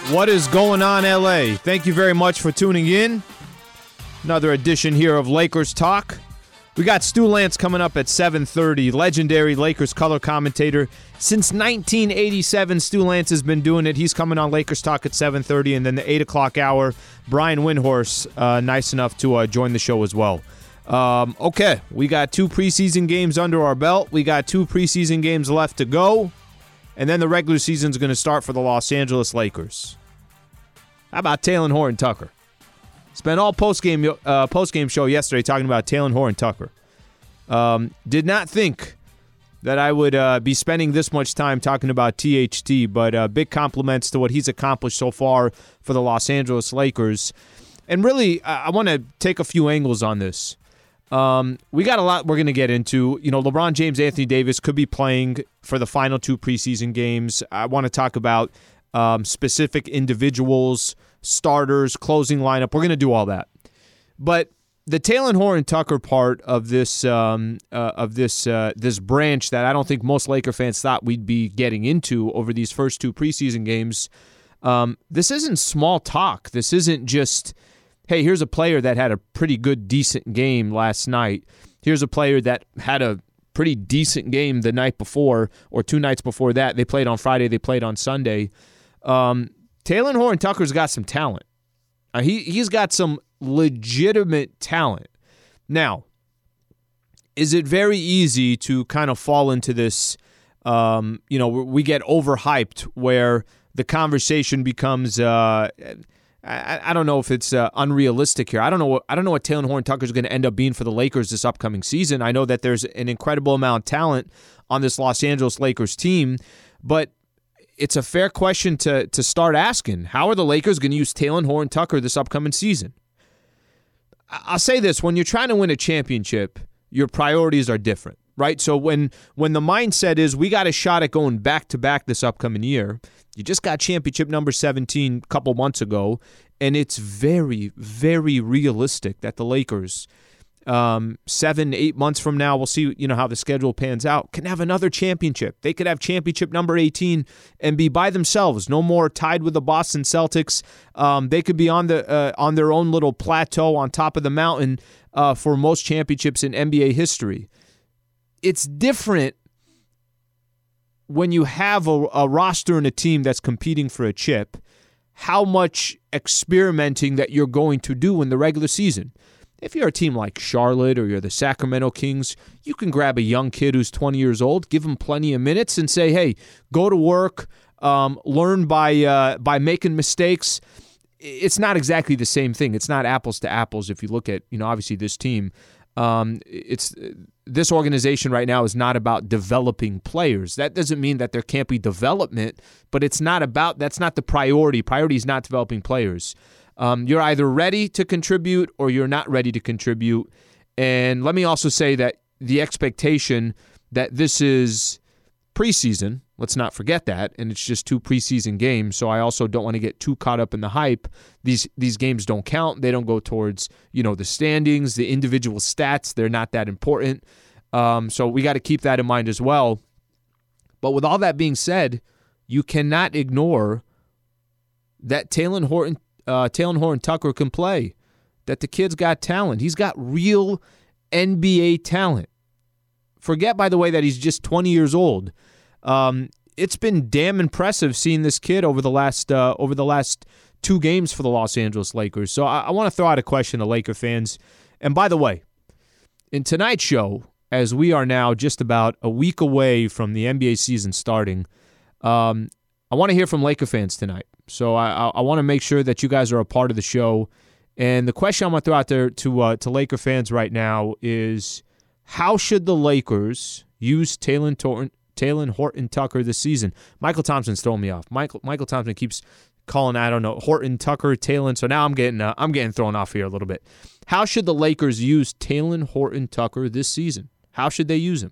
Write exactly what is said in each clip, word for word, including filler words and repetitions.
What is going on, L A? Thank you very much for tuning in. Another edition here of Lakers Talk. We got Stu Lance coming up at seven thirty, legendary Lakers color commentator. Since nineteen eighty-seven, Stu Lance has been doing it. He's coming on Lakers Talk at seven thirty, and then the eight o'clock hour, Brian Windhorst, uh, nice enough to uh, join the show as well. Um, okay, we got two preseason games under our belt. We got two preseason games left to go, and then the regular season's going to start for the Los Angeles Lakers. How about Talen Horton-Tucker? Spent all post-game uh, post-game show yesterday talking about Talen Horton-Tucker. Um, did not think that I would uh, be spending this much time talking about T H T, but uh, big compliments to what he's accomplished so far for the Los Angeles Lakers. And really, I, I want to take a few angles on this. Um, we got a lot we're going to get into. You know, LeBron James, Anthony Davis could be playing for the final two preseason games. I want to talk about um, specific individuals, starters, closing lineup. We're going to do all that. But the Talen Horton-Tucker part of this um, uh, of this uh, this branch that I don't think most Laker fans thought we'd be getting into over these first two preseason games, um, this isn't small talk. This isn't just, hey, here's a player that had a pretty good, decent game last night. Here's a player that had a pretty decent game the night before or two nights before that. They played on Friday. They played on Sunday. Um, Talen Horton-Tucker's got some talent. Uh, he, he's got some legitimate talent. Now, is it very easy to kind of fall into this, um, you know, we get overhyped where the conversation becomes, uh, I, I don't know if it's uh, unrealistic here. I don't know what, I don't know what Talen Horton-Tucker is going to end up being for the Lakers this upcoming season. I know that there's an incredible amount of talent on this Los Angeles Lakers team, but it's a fair question to to start asking. How are the Lakers going to use Talen Horton-Tucker this upcoming season? I'll say this. When you're trying to win a championship, your priorities are different, right? So when when the mindset is we got a shot at going back-to-back this upcoming year, you just got championship number seventeen a couple months ago, and it's very, very realistic that the Lakers, Um, seven, eight months from now, we'll see, you know, how the schedule pans out, can have another championship. They could have championship number eighteen and be by themselves, no more tied with the Boston Celtics. Um, they could be on the uh, on their own little plateau on top of the mountain uh, for most championships in N B A history. It's different when you have a, a roster and a team that's competing for a chip, how much experimenting that you're going to do in the regular season. If you're a team like Charlotte or you're the Sacramento Kings, you can grab a young kid who's twenty years old, give him plenty of minutes, and say, hey, go to work, um, learn by uh, by making mistakes. It's not exactly the same thing. It's not apples to apples if you look at, you know, obviously this team. Um, it's this organization right now is not about developing players. That doesn't mean that there can't be development, but it's not about, that's not the priority. Priority is not developing players. Um, you're either ready to contribute or you're not ready to contribute. And let me also say that the expectation that this is preseason, let's not forget that, and it's just two preseason games, so I also don't want to get too caught up in the hype. These these games don't count. They don't go towards, you know, the standings, the individual stats. They're not that important. Um, so we got to keep that in mind as well. But with all that being said, you cannot ignore that Talen Horton Uh, Talen Horton-Tucker can play, that the kid's got talent. He's got real N B A talent. Forget, by the way, that he's just twenty years old. Um, it's been damn impressive seeing this kid over the last uh, over the last two games for the Los Angeles Lakers. So I, I want to throw out a question to Laker fans. And by the way, in tonight's show, as we are now just about a week away from the N B A season starting, um, I want to hear from Laker fans tonight. So I, I want to make sure that you guys are a part of the show. And the question I'm going to throw out there to uh, to Laker fans right now is, how should the Lakers use Talen Horton, Talen Horton-Tucker this season? Michael Thompson's throwing me off. Michael Michael Thompson keeps calling, I don't know, Horton-Tucker, Talen. So now I'm getting uh, I'm getting thrown off here a little bit. How should the Lakers use Talen Horton-Tucker this season? How should they use him?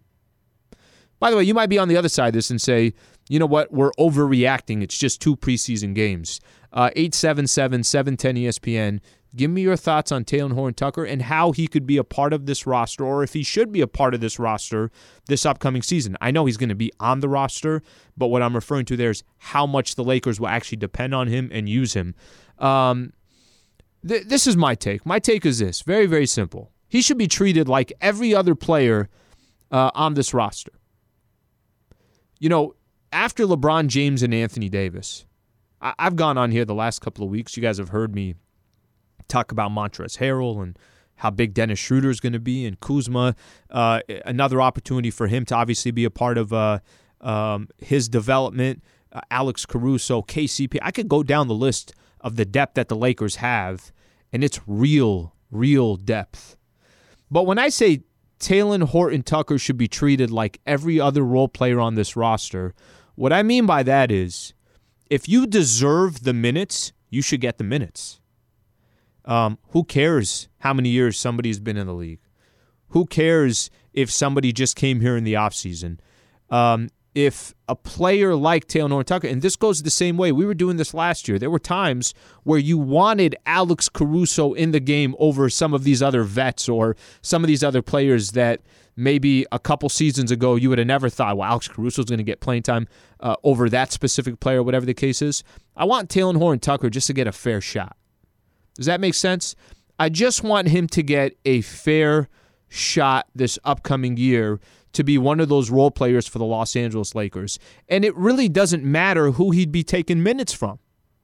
By the way, you might be on the other side of this and say, you know what, we're overreacting. It's just two preseason games. Uh, eight seven seven, seven ten E S P N. Give me your thoughts on Talen Horton-Tucker and how he could be a part of this roster, or if he should be a part of this roster this upcoming season. I know he's going to be on the roster, but what I'm referring to there is how much the Lakers will actually depend on him and use him. Um, th- this is my take. My take is this. Very, very simple. He should be treated like every other player uh, on this roster. You know, after LeBron James and Anthony Davis, I- I've gone on here the last couple of weeks. You guys have heard me talk about Montrezl Harrell and how big Dennis Schroeder is going to be, and Kuzma, uh, another opportunity for him to obviously be a part of uh, um, his development. Uh, Alex Caruso, K C P. I could go down the list of the depth that the Lakers have, and it's real, real depth. But when I say Talen Horton-Tucker should be treated like every other role player on this roster, what I mean by that is if you deserve the minutes, you should get the minutes. Um, who cares how many years somebody's been in the league? Who cares if somebody just came here in the offseason? Um, if a player like Talen Horton-Tucker, and this goes the same way, we were doing this last year. There were times where you wanted Alex Caruso in the game over some of these other vets or some of these other players that maybe a couple seasons ago you would have never thought, well, Alex Caruso is going to get playing time uh, over that specific player, whatever the case is. I want Talen Horton-Tucker just to get a fair shot. Does that make sense? I just want him to get a fair shot this upcoming year to be one of those role players for the Los Angeles Lakers. And it really doesn't matter who he'd be taking minutes from.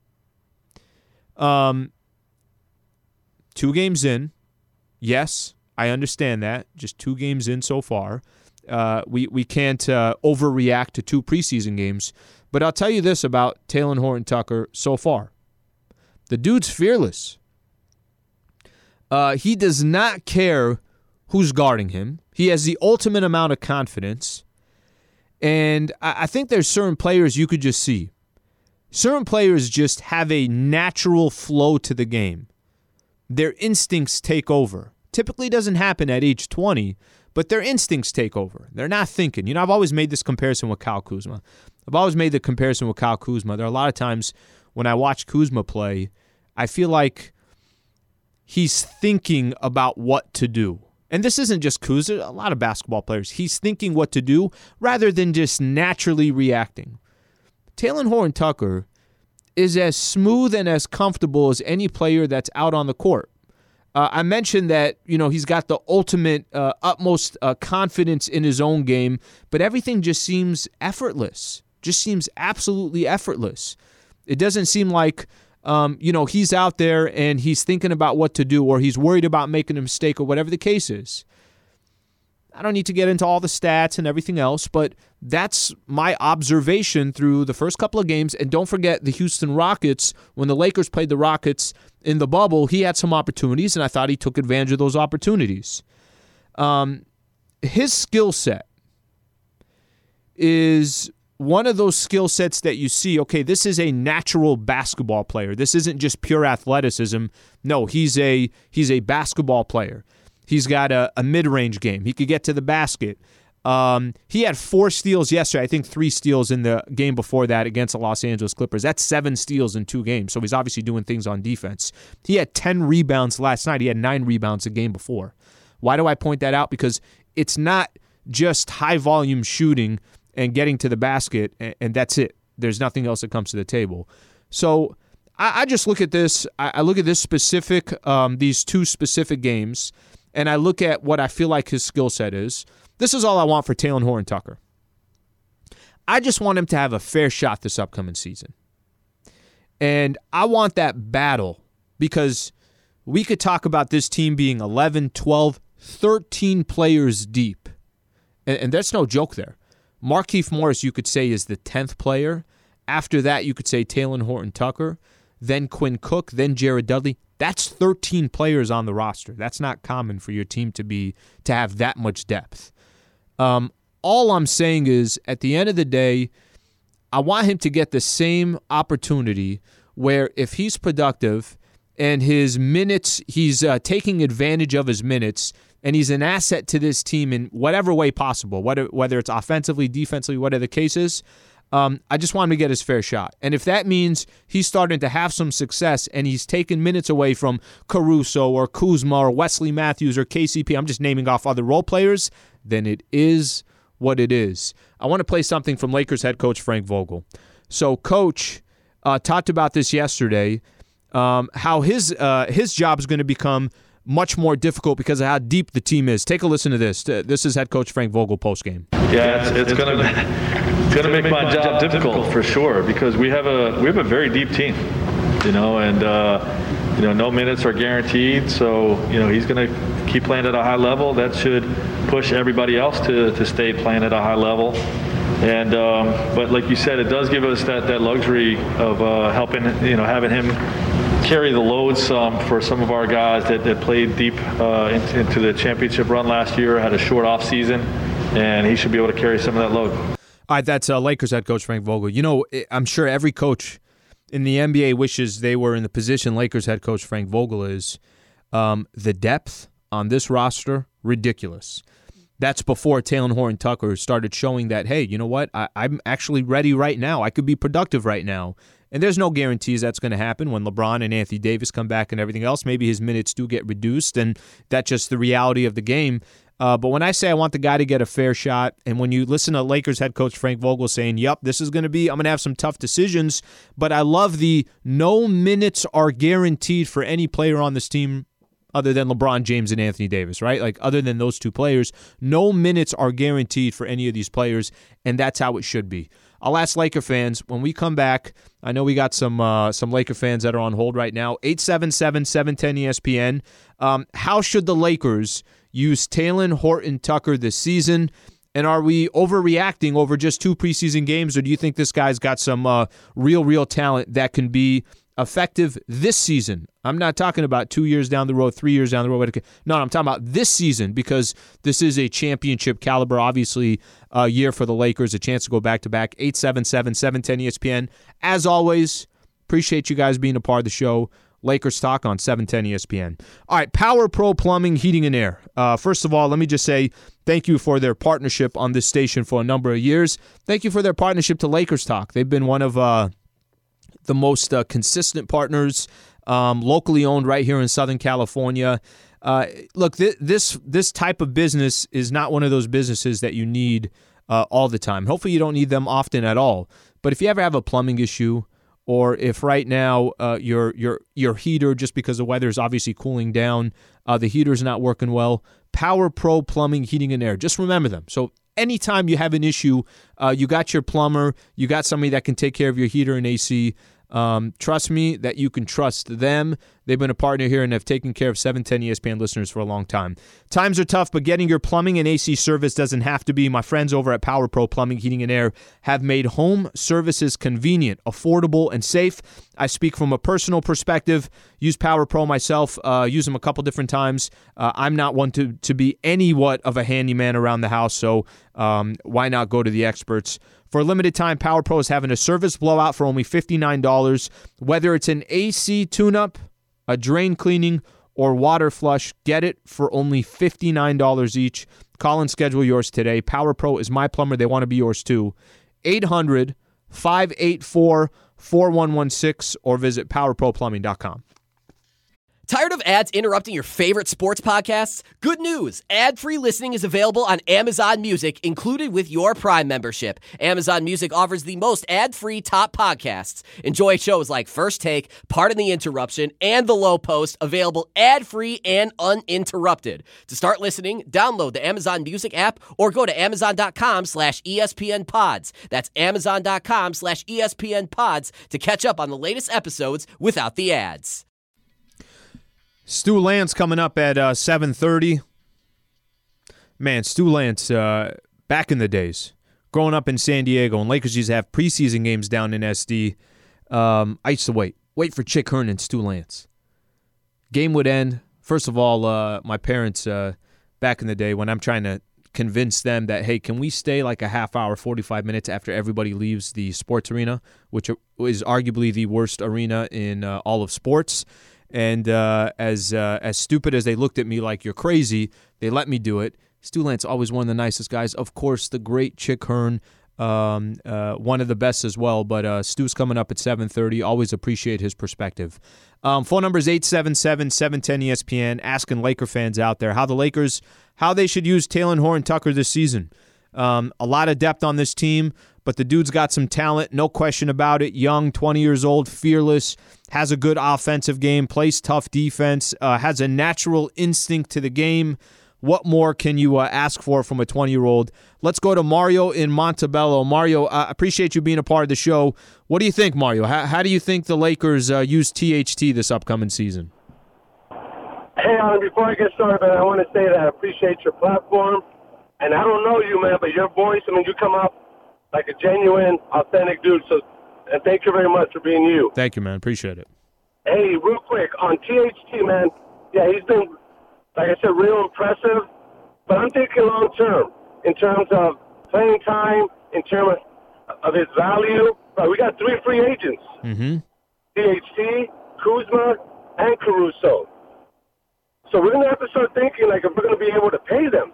Um, two games in. Yes, I understand that. Just two games in so far. Uh, we, we can't uh, overreact to two preseason games. But I'll tell you this about Talen Horton-Tucker so far. The dude's fearless. Uh, he does not care who's guarding him. He has the ultimate amount of confidence. And I, I think there's certain players you could just see. Certain players just have a natural flow to the game. Their instincts take over. Typically doesn't happen at age twenty, but their instincts take over. They're not thinking. You know, I've always made this comparison with Kyle Kuzma. I've always made the comparison with Kyle Kuzma. There are a lot of times when I watch Kuzma play, I feel like he's thinking about what to do. And this isn't just Kuzma, a lot of basketball players. He's thinking what to do rather than just naturally reacting. Talen Horton-Tucker is as smooth and as comfortable as any player that's out on the court. Uh, I mentioned that, you know, he's got the ultimate, uh, utmost uh, confidence in his own game, but everything just seems effortless. Just seems absolutely effortless. It doesn't seem like Um, you know, he's out there and he's thinking about what to do, or he's worried about making a mistake, or whatever the case is. I don't need to get into all the stats and everything else, but that's my observation through the first couple of games. And don't forget the Houston Rockets. When the Lakers played the Rockets in the bubble, he had some opportunities, and I thought he took advantage of those opportunities. Um, his skill set is one of those skill sets that you see, okay, this is a natural basketball player. This isn't just pure athleticism. No, he's a he's a basketball player. He's got a, a mid-range game. He could get to the basket. Um, he had four steals yesterday. I think three steals in the game before that against the Los Angeles Clippers. That's seven steals in two games, so he's obviously doing things on defense. He had ten rebounds last night. He had nine rebounds the game before. Why do I point that out? Because it's not just high-volume shooting and getting to the basket, and that's it. There's nothing else that comes to the table. So I, I just look at this. I, I look at this specific, um, these two specific games, and I look at what I feel like his skill set is. This is all I want for Talen Horton-Tucker. I just want him to have a fair shot this upcoming season. And I want that battle, because we could talk about this team being eleven, twelve, thirteen players deep. And, and that's no joke there. Markieff Morris, you could say, is the tenth player. After that, you could say Talen Horton-Tucker, then Quinn Cook, then Jared Dudley. That's thirteen players on the roster. That's not common for your team to be to have that much depth. Um, all I'm saying is, at the end of the day, I want him to get the same opportunity where if he's productive and his minutes, he's uh, taking advantage of his minutes, and he's an asset to this team in whatever way possible, whether whether it's offensively, defensively, whatever the case is, Um, I just want him to get his fair shot. And if that means he's starting to have some success and he's taking minutes away from Caruso or Kuzma or Wesley Matthews or K C P, I'm just naming off other role players, then it is what it is. I want to play something from Lakers head coach Frank Vogel. So Coach uh, talked about this yesterday, um, how his uh, his job is going to become much more difficult because of how deep the team is. Take a listen to this. This is head coach Frank Vogel postgame. Yeah, it's, it's going to it's going to make my job difficult for sure because we have a we have a very deep team, you know, and uh, you know no minutes are guaranteed. So you know he's going to keep playing at a high level. That should push everybody else to to stay playing at a high level. And um, but like you said, it does give us that that luxury of uh, helping you know having him carry the load some for some of our guys that, that played deep uh, into, into the championship run last year, had a short off season, and he should be able to carry some of that load. All right, that's uh, Lakers head coach Frank Vogel. You know, I'm sure every coach in the N B A wishes they were in the position Lakers head coach Frank Vogel is. Um, the depth on this roster, ridiculous. That's before Talen Horton-Tucker started showing that, hey, you know what? I, I'm actually ready right now. I could be productive right now. And there's no guarantees that's going to happen when LeBron and Anthony Davis come back and everything else. Maybe his minutes do get reduced, and that's just the reality of the game. Uh, but when I say I want the guy to get a fair shot, and when you listen to Lakers head coach Frank Vogel saying, yep, this is going to be, I'm going to have some tough decisions, but I love the no minutes are guaranteed for any player on this team other than LeBron James and Anthony Davis, right? Like, other than those two players, no minutes are guaranteed for any of these players, and that's how it should be. I'll ask Laker fans, when we come back, I know we got some uh, some Laker fans that are on hold right now, eight seven seven, seven one zero, E S P N. Um, how should the Lakers use Talen Horton-Tucker this season? And are we overreacting over just two preseason games, or do you think this guy's got some uh, real, real talent that can be effective this season? I'm not talking about two years down the road, three years down the road. No, I'm talking about this season because this is a championship caliber, obviously, uh, year for the Lakers, a chance to go back-to-back. eight seven seven, seven one zero, E S P N. As always, appreciate you guys being a part of the show. Lakers Talk on seven ten E S P N. All right, Power Pro Plumbing, Heating, and Air. Uh, first of all, let me just say thank you for their partnership on this station for a number of years. Thank you for their partnership to Lakers Talk. They've been one of uh, the most uh, consistent partners, um, locally owned right here in Southern California. Uh, look, th- this this type of business is not one of those businesses that you need uh, all the time. Hopefully you don't need them often at all. But if you ever have a plumbing issue, or if right now uh, your your your heater, just because the weather is obviously cooling down, uh, the heater's not working well, Power Pro Plumbing, Heating, and Air. Just remember them. So anytime you have an issue, uh, you got your plumber, you got somebody that can take care of your heater and A C. Um, trust me that you can trust them. They've been a partner here and have taken care of seven ten E S P N listeners for a long time. Times are tough, but getting your plumbing and A C service doesn't have to be. My friends over at Power Pro Plumbing, Heating, and Air have made home services convenient, affordable, and safe. I speak from a personal perspective. Use Power Pro myself. Uh, use them a couple different times. Uh, I'm not one to, to be any what of a handyman around the house, so um, why not go to the experts? For a limited time, Power Pro is having a service blowout for only fifty-nine dollars. Whether it's an A C tune-up, a drain cleaning, or water flush, get it for only fifty-nine dollars each. Call and schedule yours today. Power Pro is my plumber. They want to be yours too. eight hundred, five eight four, four one one six or visit power pro plumbing dot com. Tired of ads interrupting your favorite sports podcasts? Good news! Ad-free listening is available on Amazon Music, included with your Prime membership. Amazon Music offers the most ad-free top podcasts. Enjoy shows like First Take, Pardon the Interruption, and The Low Post, available ad-free and uninterrupted. To start listening, download the Amazon Music app or go to amazon.com slash ESPN pods. That's amazon.com slash ESPN pods to catch up on the latest episodes without the ads. Stu Lance coming up at uh, seven thirty. Man, Stu Lance, uh, back in the days, growing up in San Diego, and Lakers used to have preseason games down in S D, um, I used to wait. Wait for Chick Hearn and Stu Lance. Game would end. First of all, uh, my parents, uh, back in the day, when I'm trying to convince them that, hey, can we stay like a half hour, forty-five minutes after everybody leaves the sports arena, which is arguably the worst arena in uh, all of sports. And uh, as uh, as stupid as they looked at me like you're crazy, they let me do it. Stu Lance, always one of the nicest guys. Of course, the great Chick Hearn, um, uh, one of the best as well. But uh, Stu's coming up at seven thirty. Always appreciate his perspective. Um, phone number is eight seven seven, seven one zero, E S P N. Asking Laker fans out there how the Lakers, how they should use Talen Horton-Tucker this season. Um, a lot of depth on this team, but the dude's got some talent, no question about it. Young, twenty years old, fearless, has a good offensive game, plays tough defense, uh, has a natural instinct to the game. What more can you uh, ask for from a twenty-year-old? Let's go to Mario in Montebello. Mario, I uh, appreciate you being a part of the show. What do you think, Mario? How, how do you think the Lakers uh, use T H T this upcoming season? Hey, Alan, before I get started, man, I want to say that I appreciate your platform. And I don't know you, man, but your voice, I mean, you come up like a genuine, authentic dude. So, and thank you very much for being you. Thank you, man. Appreciate it. Hey, real quick, on T H T, man, yeah, he's been, like I said, real impressive. But I'm thinking long term in terms of playing time, in terms of, of his value. Right, we got three free agents. Mm-hmm. T H T, Kuzma, and Caruso. So we're going to have to start thinking, like, if we're going to be able to pay them.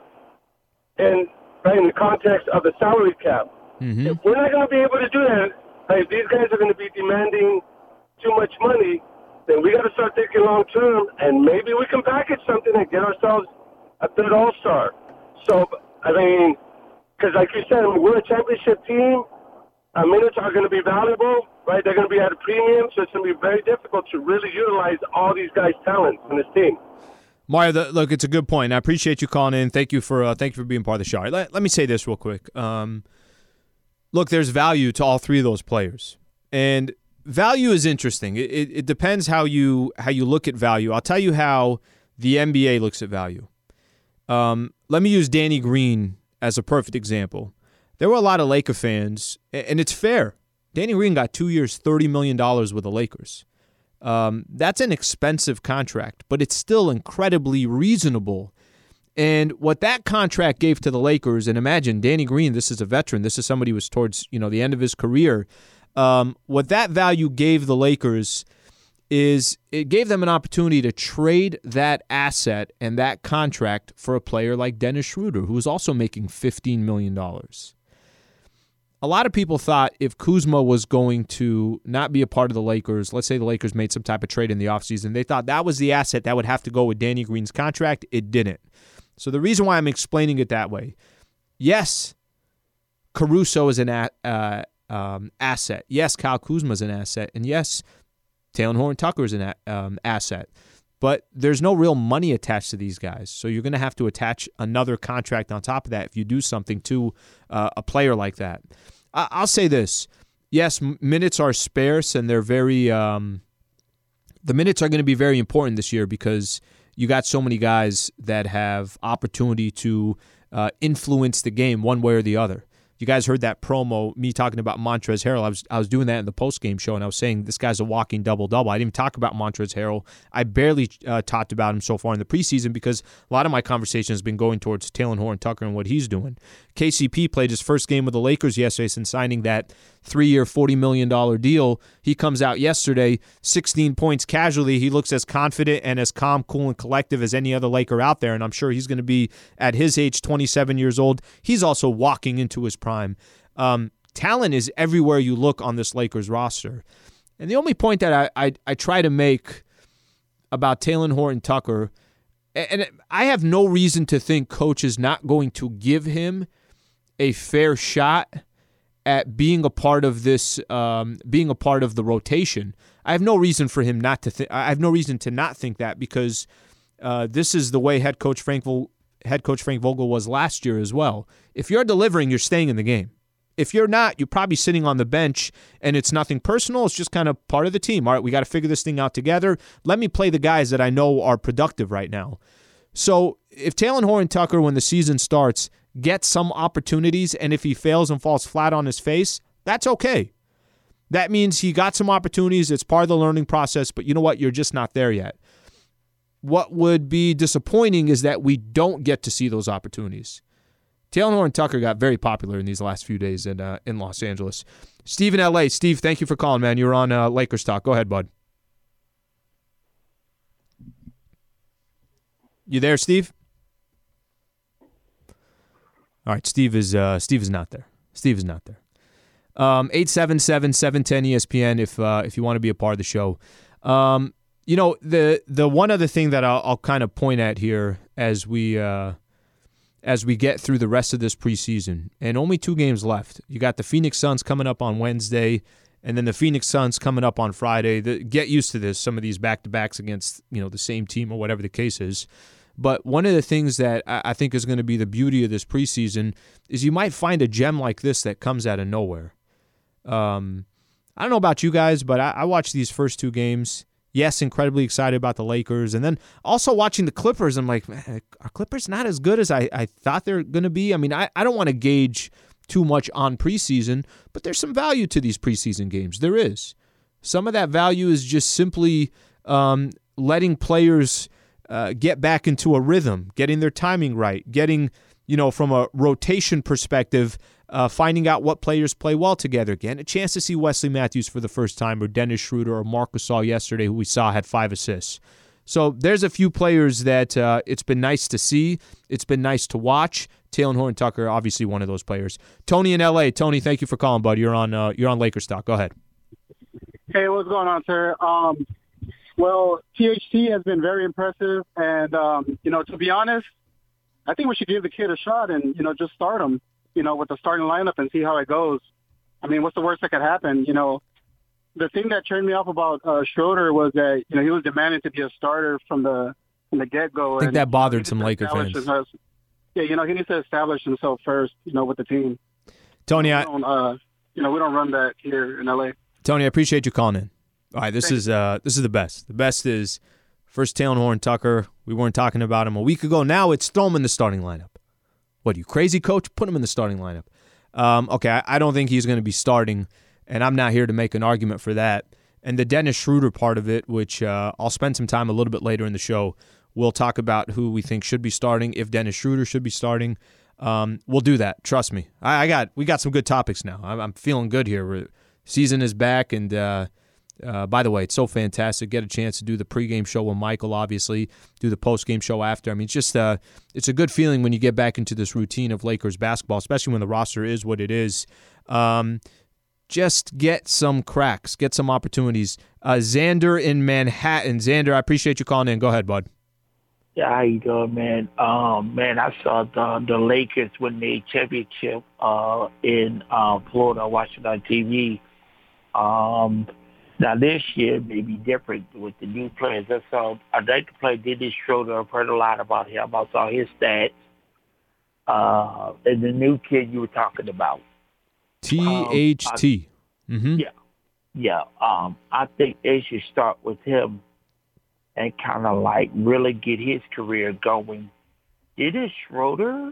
And right, in the context of the salary cap. Mm-hmm. If we're not going to be able to do that, right, if these guys are going to be demanding too much money, then we got to start thinking long term, and maybe we can package something and get ourselves a third all-star. So, I mean, because like you said, I mean, we're a championship team. Our minutes are going to be valuable, right? They're going to be at a premium, so it's going to be very difficult to really utilize all these guys' talents in this team. Mario, the, look, it's a good point. I appreciate you calling in. Thank you for uh, thank you for being part of the show. Let, let me say this real quick. Um, look, there's value to all three of those players, and value is interesting. It, it, it depends how you how you look at value. I'll tell you how the N B A looks at value. Um, let me use Danny Green as a perfect example. There were a lot of Laker fans, and it's fair. Danny Green got two years, thirty million dollars with the Lakers. Um, that's an expensive contract, but it's still incredibly reasonable. And what that contract gave to the Lakers, and imagine Danny Green, this is a veteran, this is somebody who was towards you know the end of his career. Um, what that value gave the Lakers is it gave them an opportunity to trade that asset and that contract for a player like Dennis Schroeder, who was also making fifteen million dollars. A lot of people thought if Kuzma was going to not be a part of the Lakers, let's say the Lakers made some type of trade in the offseason, they thought that was the asset that would have to go with Danny Green's contract. It didn't. So the reason why I'm explaining it that way, yes, Caruso is an a, uh, um, asset. Yes, Kyle Kuzma is an asset. And yes, Talen Horton-Tucker is an a, um, asset. But there's no real money attached to these guys. So you're going to have to attach another contract on top of that if you do something to uh, a player like that. I- I'll say this. Yes, m- minutes are sparse, and they're very um, – the minutes are going to be very important this year because you got so many guys that have opportunity to uh, influence the game one way or the other. You guys heard that promo, me talking about Montrezl Harrell. I was I was doing that in the post-game show, and I was saying this guy's a walking double-double. I didn't even talk about Montrezl Harrell. I barely uh, talked about him so far in the preseason because a lot of my conversation has been going towards Talen Horton-Tucker and what he's doing. K C P played his first game with the Lakers yesterday since signing that three-year, forty million dollars deal. He comes out yesterday, sixteen points casually. He looks as confident and as calm, cool, and collective as any other Laker out there, and I'm sure he's going to be, at his age, twenty-seven years old. He's also walking into his prime. Um, talent is everywhere you look on this Lakers roster. And the only point that I, I, I try to make about Talen Horton-Tucker, and I have no reason to think coach is not going to give him a fair shot at being a part of this, um, being a part of the rotation. I have no reason for him not to think. I have no reason to not think that because uh, this is the way head coach Frank Vogel, head coach Frank Vogel was last year as well. If you're delivering, you're staying in the game. If you're not, you're probably sitting on the bench, and it's nothing personal. It's just kind of part of the team. All right, we got to figure this thing out together. Let me play the guys that I know are productive right now. So if Talen Horton-Tucker, when the season starts, gets some opportunities, and if he fails and falls flat on his face, that's okay. That means he got some opportunities. It's part of the learning process, but you know what? You're just not there yet. What would be disappointing is that we don't get to see those opportunities. Talen Horton-Tucker got very popular in these last few days in uh, in Los Angeles. Steve in L A. Steve, thank you for calling, man. You're on uh, Lakers Talk. Go ahead, bud. You there, Steve? All right, Steve is uh, Steve is not there. Steve is not there. Um, eight seven seven, seven one zero, E S P N if uh, if you want to be a part of the show. Um, you know, the the one other thing that I'll, I'll kind of point at here as we uh, as we get through the rest of this preseason, and only two games left. You got the Phoenix Suns coming up on Wednesday, and then the Phoenix Suns coming up on Friday. The, get used to this, some of these back-to-backs against, you know, the same team or whatever the case is. But one of the things that I think is going to be the beauty of this preseason is you might find a gem like this that comes out of nowhere. Um, I don't know about you guys, but I, I watched these first two games. Yes, incredibly excited about the Lakers. And then also watching the Clippers, I'm like, man, are Clippers not as good as I, I thought they're going to be? I mean, I, I don't want to gauge too much on preseason, but there's some value to these preseason games. There is. Some of that value is just simply um, letting players uh, get back into a rhythm, getting their timing right, getting, you know, from a rotation perspective, uh, finding out what players play well together. Getting a chance to see Wesley Matthews for the first time, or Dennis Schroeder, or Marc Gasol yesterday, who we saw had five assists. So there's a few players that uh, it's been nice to see. It's been nice to watch. Talen Horton-Tucker, obviously one of those players. Tony in L A. Tony, thank you for calling, bud. You're on uh, you're on Lakers Talk. Go ahead. Hey, what's going on, sir? Um, well, T H T has been very impressive, and um, you know, to be honest, I think we should give the kid a shot and you know just start him, you know, with the starting lineup and see how it goes. I mean, what's the worst that could happen? You know, the thing that turned me off about uh, Schroeder was that you know he was demanding to be a starter from the from the get go. I think and, that bothered you know, some Laker fans. Himself. Yeah, you know, he needs to establish himself first, you know, with the team. Tony, I, I, don't, uh, you know, we don't run that here in L A. Tony, I appreciate you calling in. All right, this is uh, this is the best. The best is first Talen Horton-Tucker. We weren't talking about him a week ago. Now it's throw him in the starting lineup. What, are you crazy, coach? Put him in the starting lineup. Um, okay, I, I don't think he's going to be starting, and I'm not here to make an argument for that. And the Dennis Schroeder part of it, which uh, I'll spend some time a little bit later in the show, we'll talk about who we think should be starting, if Dennis Schroeder should be starting. Um, we'll do that. Trust me. I, I got we got some good topics now. I'm, I'm feeling good here. We're, season is back, and uh, uh, by the way, it's so fantastic. Get a chance to do the pregame show with Michael, obviously, do the postgame show after. I mean, it's just uh, it's a good feeling when you get back into this routine of Lakers basketball, especially when the roster is what it is. Um, just get some cracks, get some opportunities. Uh, Xander in Manhattan. Xander, I appreciate you calling in. Go ahead, bud. Yeah, how you doing, man? Um, man, I saw the the Lakers win the championship uh, in uh, Florida, watching on T V. Um, now this year may be different with the new players. I saw I'd like to play Dennis Schroeder. I've heard a lot about him. I saw his stats. Uh, and the new kid you were talking about. T H T. Um, mm-hmm. Yeah, yeah. Um, I think they should start with him and kind of like really get his career going. Dennis Schroeder,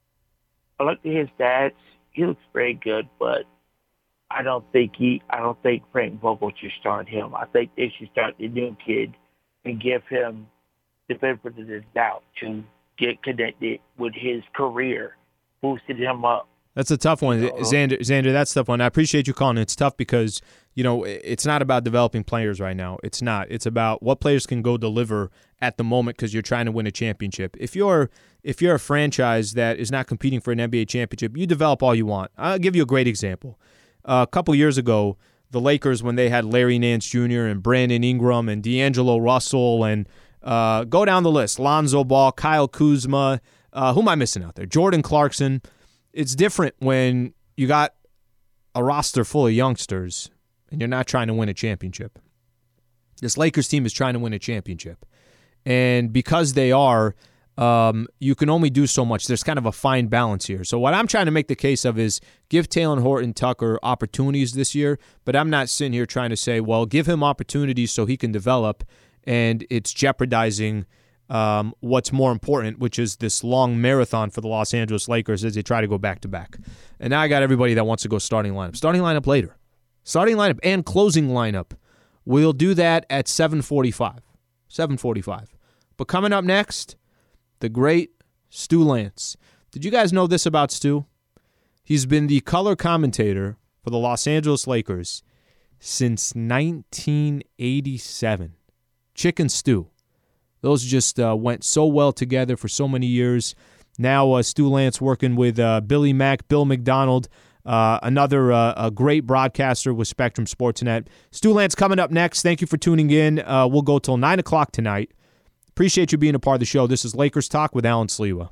I looked at his stats. He looks very good, but I don't think he. I don't think Frank Vogel should start him. I think they should start the new kid and give him the benefit of the doubt to get connected with his career, boosted him up. That's a tough one, Uh, Xander. Xander, that's a tough one. I appreciate you calling. It's tough because, you know, it's not about developing players right now. It's not. It's about what players can go deliver at the moment because you're trying to win a championship. If you're if you're a franchise that is not competing for an N B A championship, you develop all you want. I'll give you a great example. Uh, a couple years ago, the Lakers, when they had Larry Nance Junior and Brandon Ingram and D'Angelo Russell and uh, go down the list, Lonzo Ball, Kyle Kuzma, uh, who am I missing out there? Jordan Clarkson. It's different when you got a roster full of youngsters and you're not trying to win a championship. This Lakers team is trying to win a championship. And because they are, um, you can only do so much. There's kind of a fine balance here. So what I'm trying to make the case of is give Talen Horton-Tucker opportunities this year, but I'm not sitting here trying to say, well, give him opportunities so he can develop, and it's jeopardizing Um, what's more important, which is this long marathon for the Los Angeles Lakers as they try to go back-to-back. And now I got everybody that wants to go starting lineup. Starting lineup later. Starting lineup and closing lineup. We'll do that at seven forty-five. seven forty-five. But coming up next, the great Stu Lantz. Did you guys know this about Stu? He's been the color commentator for the Los Angeles Lakers since nineteen eighty-seven. Chicken Stew. Those just uh, went so well together for so many years. Now uh, Stu Lantz working with uh, Billy Mack, Bill McDonald, uh, another uh, a great broadcaster with Spectrum Sportsnet. Stu Lantz coming up next. Thank you for tuning in. Uh, we'll go till nine o'clock tonight. Appreciate you being a part of the show. This is Lakers Talk with Alan Sliwa.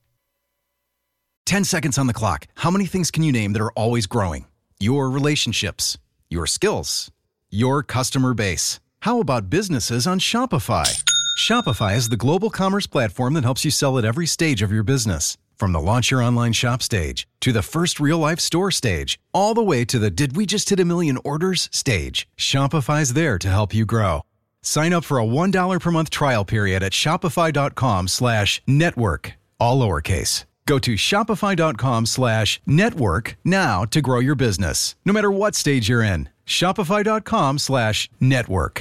Ten seconds on the clock. How many things can you name that are always growing? Your relationships, your skills, your customer base. How about businesses on Shopify? Shopify is the global commerce platform that helps you sell at every stage of your business. From the launch your online shop stage, to the first real-life store stage, all the way to the did we just hit a million orders stage. Shopify's there to help you grow. Sign up for a one dollar per month trial period at shopify.com slash network, all lowercase. Go to shopify.com slash network now to grow your business, no matter what stage you're in. Shopify.com slash network.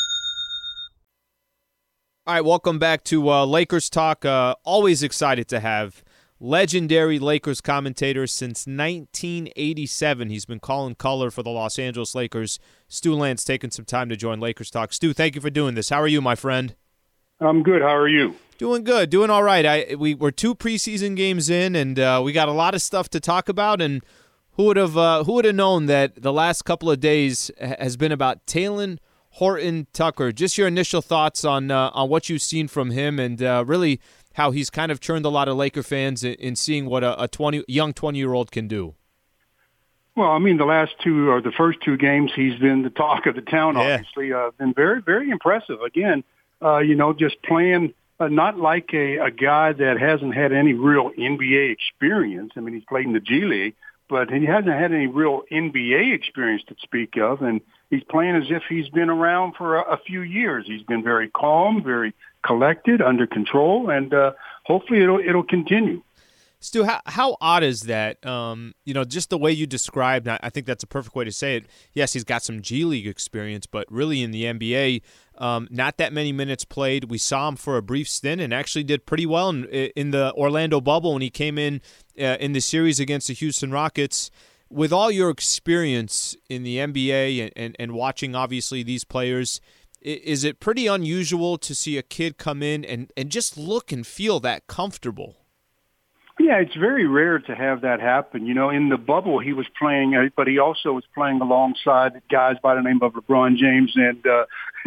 All right, welcome back to uh, Lakers Talk. Uh, always excited to have legendary Lakers commentator since nineteen eighty-seven. He's been calling color for the Los Angeles Lakers. Stu Lantz taking some time to join Lakers Talk. Stu, thank you for doing this. How are you, my friend? I'm good. How are you? Doing good, doing all right. I we we're two preseason games in, and uh, we got a lot of stuff to talk about. And who would have uh, who would have known that the last couple of days has been about Talen Horton-Tucker? Just your initial thoughts on uh, on what you've seen from him, and uh, really how he's kind of turned a lot of Laker fans in, in seeing what a, a twenty young twenty-year-old can do. Well, I mean, the last two or the first two games, he's been the talk of the town. Yeah. Obviously, uh, been very, very impressive. Again, uh, you know, just playing uh, not like a, a guy that hasn't had any real N B A experience. I mean, he's played in the G League, but he hasn't had any real N B A experience to speak of, and he's playing as if he's been around for a, a few years. He's been very calm, very collected, under control, and uh, hopefully it'll it'll continue. Stu, how, how odd is that? Um, you know, just the way you described, I think that's a perfect way to say it. Yes, he's got some G League experience, but really in the N B A, um, not that many minutes played. We saw him for a brief stint and actually did pretty well in, in the Orlando bubble when he came in uh, in the series against the Houston Rockets. With all your experience in the N B A and, and, and watching, obviously, these players, is it pretty unusual to see a kid come in and, and just look and feel that comfortable? Yeah, it's very rare to have that happen. You know, in the bubble, he was playing, but he also was playing alongside guys by the name of LeBron James and uh,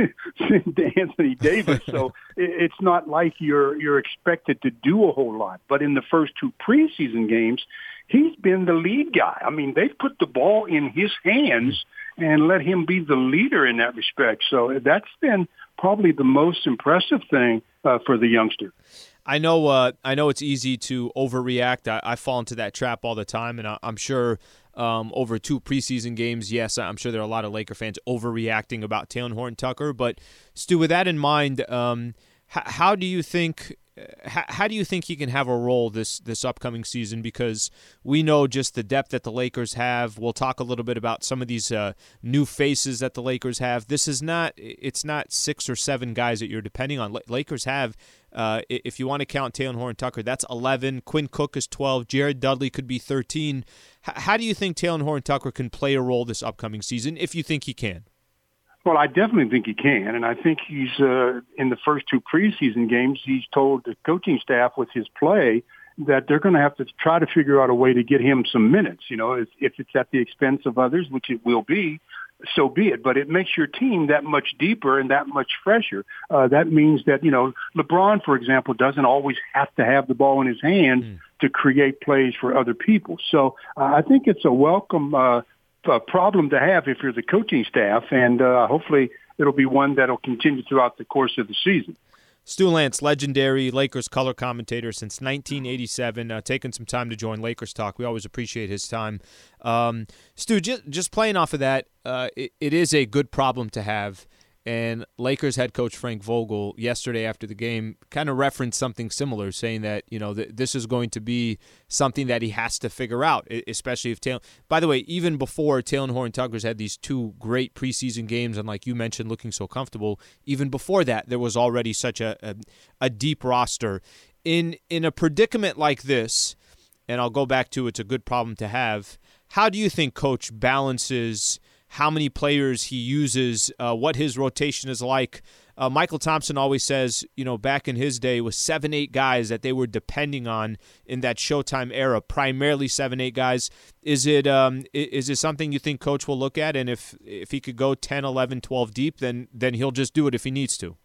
Anthony Davis. So it's not like you're you're expected to do a whole lot. But in the first two preseason games, he's been the lead guy. I mean, they've put the ball in his hands and let him be the leader in that respect. So that's been probably the most impressive thing uh, for the youngster. I know uh, I know it's easy to overreact. I, I fall into that trap all the time, and I, I'm sure um, over two preseason games, yes, I'm sure there are a lot of Laker fans overreacting about Talen Horton-Tucker. But, Stu, with that in mind, um, h- how do you think h- how do you think he can have a role this this upcoming season? Because we know just the depth that the Lakers have. We'll talk a little bit about some of these uh, new faces that the Lakers have. This is not it's not six or seven guys that you're depending on. L- Lakers have. Uh, if you want to count Talen Horton-Tucker, that's eleven. Quinn Cook is twelve. Jared Dudley could be thirteen. H- how do you think Talen Horton-Tucker can play a role this upcoming season, if you think he can? Well, I definitely think he can, and I think he's uh, in the first two preseason games, he's told the coaching staff with his play that they're going to have to try to figure out a way to get him some minutes. You know, if, if it's at the expense of others, which it will be, so be it. But it makes your team that much deeper and that much fresher. Uh, that means that, you know, LeBron, for example, doesn't always have to have the ball in his hands mm. to create plays for other people. So uh, I think it's a welcome uh, uh, problem to have if you're the coaching staff, and uh, hopefully it'll be one that'll continue throughout the course of the season. Stu Lantz, legendary Lakers color commentator since nineteen eighty-seven, uh, taking some time to join Lakers Talk. We always appreciate his time. Um, Stu, just, just playing off of that, uh, it, it is a good problem to have. And Lakers head coach Frank Vogel yesterday after the game kind of referenced something similar, saying that, you know, th- this is going to be something that he has to figure out, especially if Talen. By the way, even before Talen Horton-Tucker's had these two great preseason games, and like you mentioned, looking so comfortable, even before that, there was already such a a, a deep roster. In in a predicament like this, and I'll go back to it's a good problem to have, how do you think Coach balances how many players he uses, uh, what his rotation is like, Uh, Michael Thompson always says, you know, back in his day, it was seven, eight guys that they were depending on in that Showtime era, primarily seven, eight guys. Is it um, is it something you think Coach will look at? And if if he could go ten, eleven, twelve deep, then then he'll just do it if he needs to.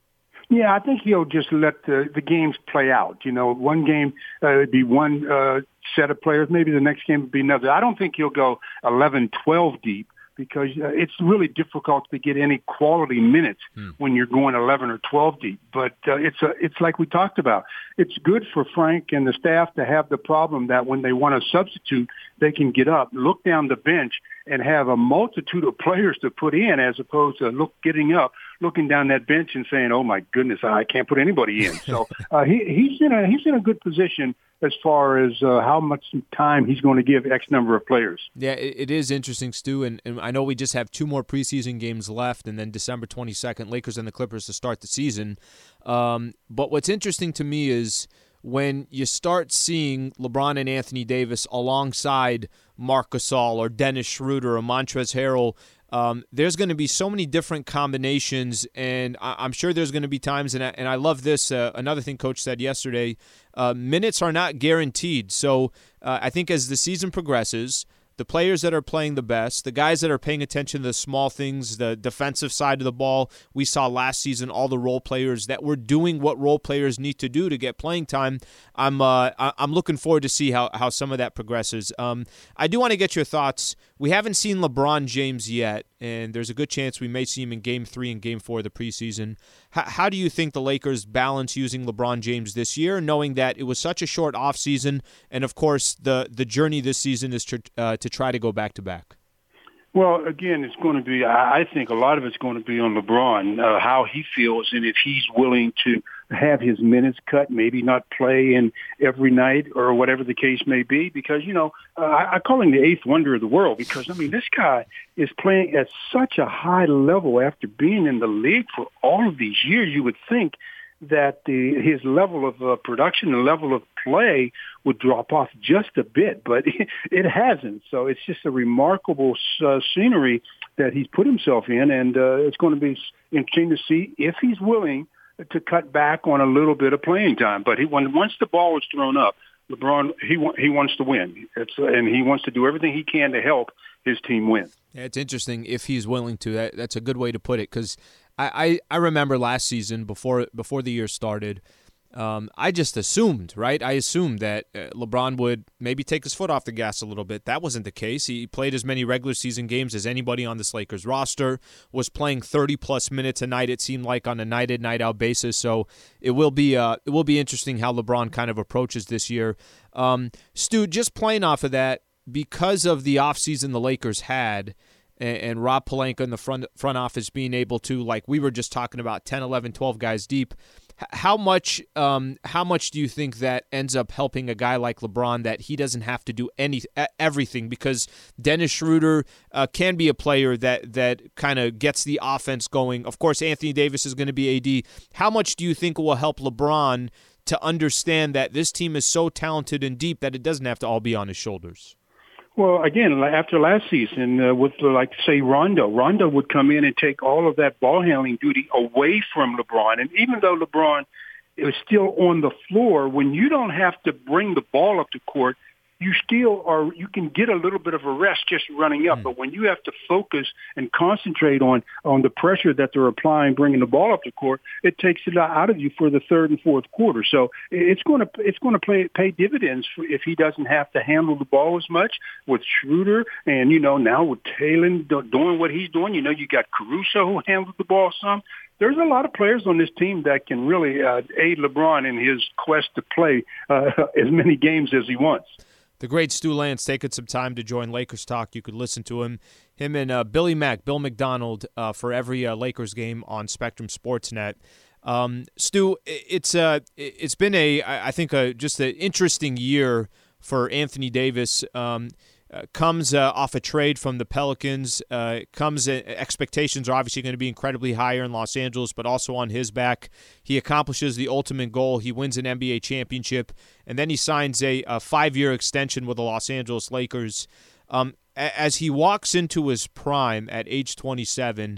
Yeah, I think he'll just let the, the games play out. You know, one game uh, would be one uh, set of players. Maybe the next game would be another. I don't think he'll go eleven, twelve deep because uh, it's really difficult to get any quality minutes hmm. when you're going eleven or twelve deep. But uh, it's a, it's like we talked about. It's good for Frank and the staff to have the problem that when they want to substitute, they can get up, look down the bench, and have a multitude of players to put in as opposed to look getting up, looking down that bench and saying, "Oh my goodness, I can't put anybody in." So uh, he, he's in a he's in a good position as far as uh, how much time he's going to give X number of players. Yeah, it, it is interesting, Stu, and, and I know we just have two more preseason games left, and then December twenty-second, Lakers and the Clippers to start the season. Um, but what's interesting to me is when you start seeing LeBron and Anthony Davis alongside Marc Gasol or Dennis Schroeder or Montrezl Harrell, um, there's going to be so many different combinations, and I- I'm sure there's going to be times, and I, and I love this, uh, another thing Coach said yesterday, uh, minutes are not guaranteed. So uh, I think as the season progresses, the players that are playing the best, the guys that are paying attention to the small things, the defensive side of the ball, we saw last season all the role players that were doing what role players need to do to get playing time. I'm uh, I'm looking forward to see how, how some of that progresses. Um, I do want to get your thoughts. We haven't seen LeBron James yet, and there's a good chance we may see him in Game Three and Game Four of the preseason. H- how do you think the Lakers balance using LeBron James this year, knowing that it was such a short offseason, and of course the the journey this season is to uh, to try to go back to back? Well, again, it's going to be, I think a lot of it's going to be on LeBron, uh, how he feels and if he's willing to have his minutes cut, maybe not play in every night or whatever the case may be. Because, you know, uh, I, I call him the eighth wonder of the world because, I mean, this guy is playing at such a high level after being in the league for all of these years. You would think that the, his level of uh, production and level of play would drop off just a bit, but it, it hasn't. So it's just a remarkable uh, scenery that he's put himself in, and uh, it's going to be interesting to see if he's willing to cut back on a little bit of playing time. But he, when once the ball is thrown up, LeBron he he wants to win, it's, and he wants to do everything he can to help his team win. Yeah, it's interesting if he's willing to. That, that's a good way to put it because I, I, I remember last season before before the year started, um, I just assumed, right? I assumed that uh, LeBron would maybe take his foot off the gas a little bit. That wasn't the case. He played as many regular season games as anybody on this Lakers roster, was playing thirty-plus minutes a night, it seemed like, on a night-in, night-out basis. So it will be uh, it will be interesting how LeBron kind of approaches this year. Um, Stu, just playing off of that, because of the offseason the Lakers had, and Rob Pelinka in the front front office being able to, like we were just talking about, ten, eleven, twelve guys deep, how much um, how much do you think that ends up helping a guy like LeBron that he doesn't have to do any everything? Because Dennis Schroeder uh, can be a player that, that kind of gets the offense going. Of course, Anthony Davis is going to be A D. How much do you think will help LeBron to understand that this team is so talented and deep that it doesn't have to all be on his shoulders? Well, again, after last season, uh, with, uh, like, say, Rondo, Rondo would come in and take all of that ball handling duty away from LeBron. And even though LeBron is still on the floor, when you don't have to bring the ball up to court, you still are, you can get a little bit of a rest just running up. Mm. But when you have to focus and concentrate on, on the pressure that they're applying, bringing the ball up to court, it takes it out of you for the third and fourth quarter. So it's going to, it's going to play, pay dividends for if he doesn't have to handle the ball as much with Schroeder. And, you know, now with Taylor doing what he's doing, you know, you got Caruso who handles the ball some. There's a lot of players on this team that can really uh, aid LeBron in his quest to play uh, as many games as he wants. The great Stu Lantz taking some time to join Lakers Talk. You could listen to him, him and uh, Billy Mack, Bill McDonald, uh, for every uh, Lakers game on Spectrum Sportsnet. Um, Stu, it's uh, it's been a I think a, just an interesting year for Anthony Davis. Um, uh, comes uh, off a trade from the Pelicans. Uh, comes uh, expectations are obviously going to be incredibly higher in Los Angeles, but also on his back. He accomplishes the ultimate goal. He wins an N B A championship, and then he signs a, a five-year extension with the Los Angeles Lakers. Um, as he walks into his prime at age twenty-seven,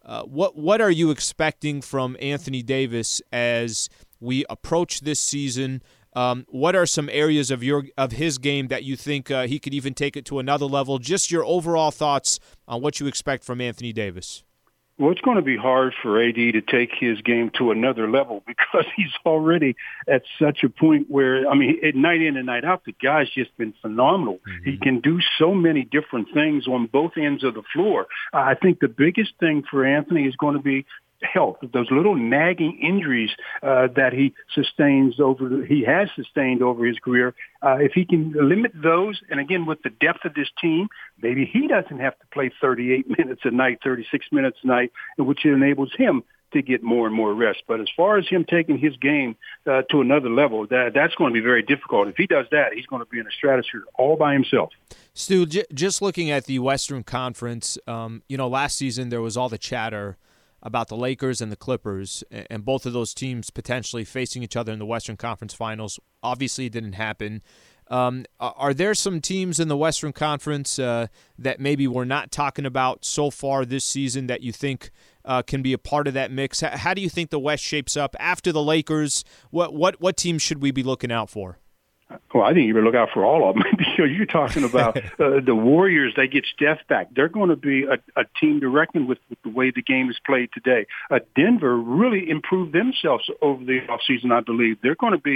Uh, what what are you expecting from Anthony Davis as we approach this season? Um, what are some areas of your of his game that you think uh, he could even take it to another level? Just your overall thoughts on what you expect from Anthony Davis. Well, it's going to be hard for A D to take his game to another level because he's already at such a point where, I mean, at night in and night out, the guy's just been phenomenal. Mm-hmm. He can do so many different things on both ends of the floor. Uh, I think the biggest thing for Anthony is going to be health, those little nagging injuries uh, that he sustains over, the, he has sustained over his career. Uh, if he can limit those, and again, with the depth of this team, maybe he doesn't have to play thirty-eight minutes a night, thirty-six minutes a night, which enables him to get more and more rest. But as far as him taking his game uh, to another level, that that's going to be very difficult. If he does that, he's going to be in a stratosphere all by himself. Stu, j- just looking at the Western Conference, um, you know, last season there was all the chatter about the Lakers and the Clippers, and both of those teams potentially facing each other in the Western Conference Finals. Obviously, it didn't happen. Um, are there some teams in the Western Conference uh, that maybe we're not talking about so far this season that you think uh, can be a part of that mix? How do you think the West shapes up after the Lakers? What what what teams should we be looking out for? Well, I think you better look out for all of them because you're talking about uh, the Warriors. They get Steph back. They're going to be a, a team to reckon with, with the way the game is played today. Uh, Denver really improved themselves over the offseason, I believe. They're going to be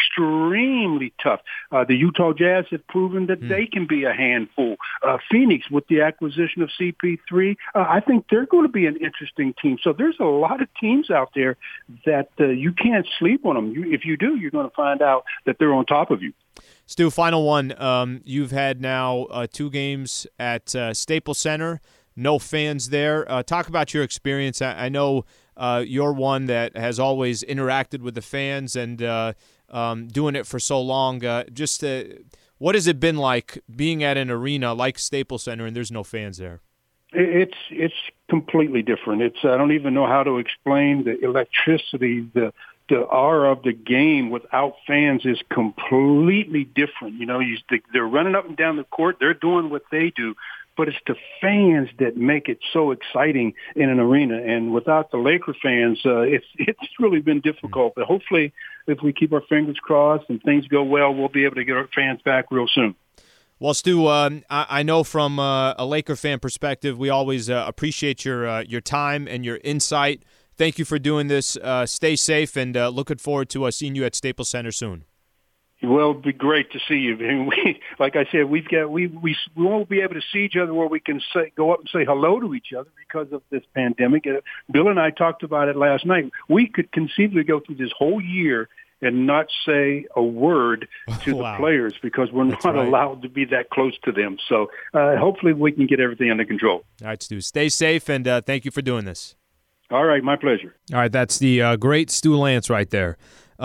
extremely tough. Uh, the Utah Jazz have proven that mm. they can be a handful. Uh, Phoenix, with the acquisition of C P three, uh, I think they're going to be an interesting team. So there's a lot of teams out there that uh, you can't sleep on them. You, if you do, you're going to find out that they're on top of you. Stu, final one. Um, you've had now uh, two games at uh, Staples Center, no fans there. Uh, talk about your experience. I, I know uh, you're one that has always interacted with the fans and uh, um, doing it for so long. Uh, just uh, what has it been like being at an arena like Staples Center and there's no fans there? It's it's completely different. It's I don't even know how to explain the electricity, the the aura of the game without fans is completely different. You know, you, they're running up and down the court. They're doing what they do, but it's the fans that make it so exciting in an arena. And without the Laker fans, uh, it's it's really been difficult. But hopefully, if we keep our fingers crossed and things go well, we'll be able to get our fans back real soon. Well, Stu, uh, I, I know from uh, a Laker fan perspective, we always uh, appreciate your uh, your time and your insight. Thank you for doing this. Uh, stay safe, and uh, looking forward to uh, seeing you at Staples Center soon. Well, it'd be great to see you. And we, like I said, we've got we we we won't be able to see each other where we can say, go up and say hello to each other because of this pandemic. Uh, Bill and I talked about it last night. We could conceivably go through this whole year and not say a word to wow. the players because we're That's not right. allowed to be that close to them. So uh, hopefully we can get everything under control. All right, Stu. Stay safe, and uh, thank you for doing this. All right, my pleasure. All right, that's the uh, great Stu Lantz right there.